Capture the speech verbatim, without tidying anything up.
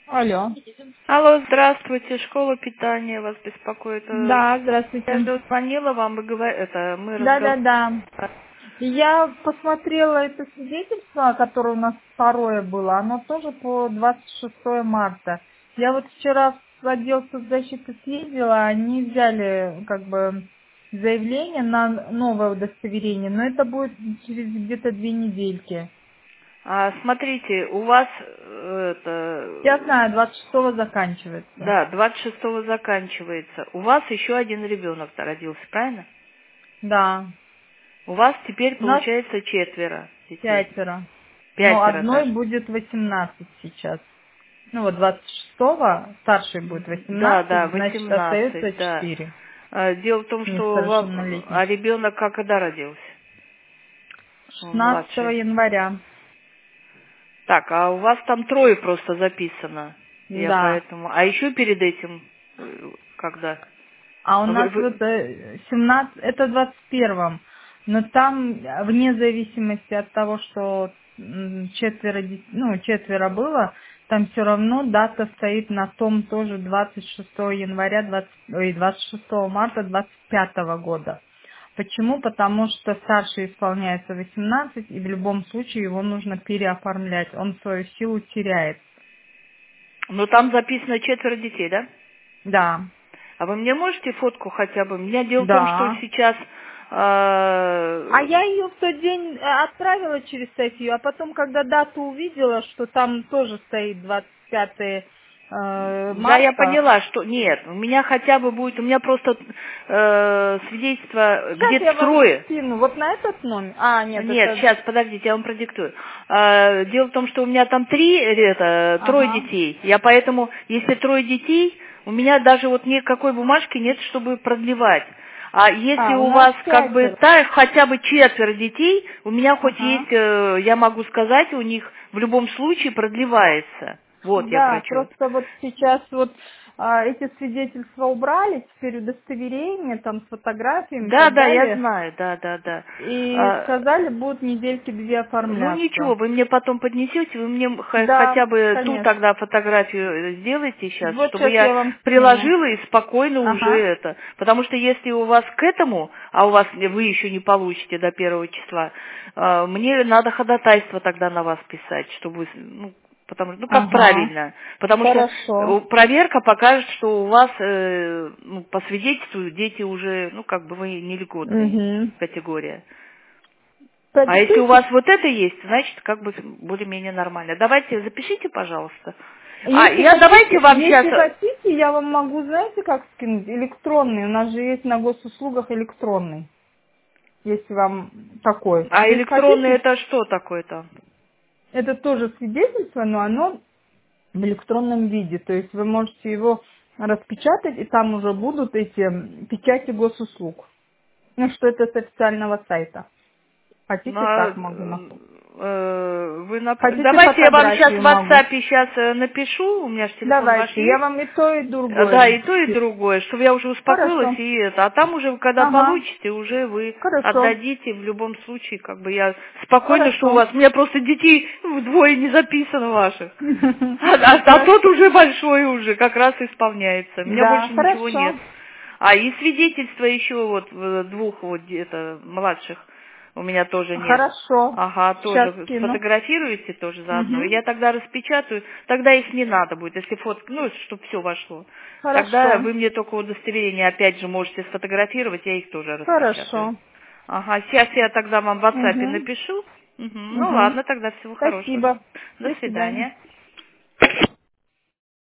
Алло. Алло, здравствуйте, школа питания вас беспокоит. Да, Я здравствуйте. же звонила вам, вы говорите, это мы Да, да, разговаривали. да. Я посмотрела это свидетельство, которое у нас второе было, оно тоже по двадцать шестое марта. Я вот вчера в отдел соцзащиты съездила, они взяли как бы заявление на новое удостоверение, но это будет через где-то две недельки. А, смотрите, у вас э, это, Я знаю, двадцать шестого заканчивается. да, двадцать шестого заканчивается. У вас еще один ребенок родился, правильно? Да. У вас теперь У нас получается четверо детей. пятеро. Но Пятеро одной даже. будет восемнадцать сейчас. Ну вот двадцать шестого старший будет Да, да, восемнадцать, значит остается восемнадцать, да. четыре А, Дело в том, что вам, несовершеннолетних. а ребенок как когда родился? Он шестнадцатого младший. января. Так, а у вас там трое просто записано. Я Да. поэтому. А еще перед этим, э, когда? А у Вы, нас вы- вот э, семнадцать, это двадцать первом. Но там, э, вне зависимости от того, что м, четверо, дет- ну, четверо было, там все равно дата стоит на том тоже двадцать шестого января, двадцать, ой, двадцать шестого марта двадцать пятого года. Почему? Потому что старший исполняется восемнадцать, и в любом случае его нужно переоформлять. Он свою силу теряет. Ну там записано четверо детей, да? Да, А вы мне можете фотку хотя бы? У меня дело в том, что да. сейчас. А э, я ее в тот день э, отправила через Софию, а потом, когда дату увидела, что там тоже стоит двадцать пятое э, Да, я марта, поняла, что нет, у меня хотя бы будет, у меня просто э, свидетельство сейчас где-то я в вам трое. скину вот на этот номер. А, нет, Нет, это... сейчас, подождите, я вам продиктую. А, Дело в том, что у меня там три, э, это, трое Ага. детей. Я поэтому, если трое детей, у меня даже вот никакой бумажки нет, чтобы продлевать. А если А, у у нас вас как бы пятеро. та, хотя бы четверо детей, у меня хоть Ага. есть, э, я могу сказать, у них в любом случае продлевается. Вот я про Да, чё. просто вот сейчас вот а, эти свидетельства убрали, теперь удостоверение там с фотографиями и Да, так да, я далее. знаю, да, да, да. И А, сказали, будут недельки две Ну ничего, оформляться. вы мне потом поднесете, вы мне х- Да, хотя бы ту конечно. тогда фотографию э, сделайте сейчас, Вот чтобы сейчас я я вам скину. приложила и спокойно уже Ага. это. Потому что если у вас к этому, а у вас вы еще не получите до первого числа, э, мне надо ходатайство тогда на вас писать, чтобы вы, ну, потому что, ну как Ага. правильно, потому что Хорошо. э, проверка покажет, что у вас э, ну, по свидетельству дети уже, ну как бы вы нельготные Угу. категория. А если у вас Продиктуйте. вот это есть, значит, как бы более-менее нормально. Давайте запишите, пожалуйста. А, Если я давайте хотите, вам сейчас... если хотите, я вам могу, знаете, как скинуть? Электронный. У нас же есть на госуслугах электронный. Если вам такой. А Если электронный хотите, это что такое-то? это тоже свидетельство, но оно в электронном виде. То есть вы можете его распечатать, и там уже будут эти м, печати госуслуг. Ну, что это с официального сайта. Ну, Хотите, а, так могу напомнить. э, вы нап- Хотите, Давайте я вам сейчас в фотографию могу. WhatsApp сейчас напишу, у меня же телефон ваш Давайте, я есть. вам и то, и Э, Да, другое. и то, и другое, чтобы я уже успокоилась, Хорошо. и это. А там уже, когда Ага. получите, уже вы Хорошо. отдадите в любом случае, как бы я спокойно, что у Хорошо. вас, у меня просто детей вдвое не записано ваших. А, а- а тот Хорошо. уже большой уже, как раз исполняется. У меня Да, больше ничего нет. хорошо. А и свидетельства еще вот э, двух вот это младших у меня тоже нет. Хорошо. Ага, Сейчас тоже скину. сфотографируете тоже заодно. Угу. Я тогда распечатаю, тогда их не надо будет, если фотка, ну, чтобы все вошло. Тогда Хорошо. вы мне только удостоверение опять же можете сфотографировать, я их тоже распечатаю. Хорошо. Ага, сейчас я тогда вам в WhatsApp Угу. напишу. Мгм, ну Угу. ладно, тогда всего хорошего. Спасибо. До До свидания. свидания.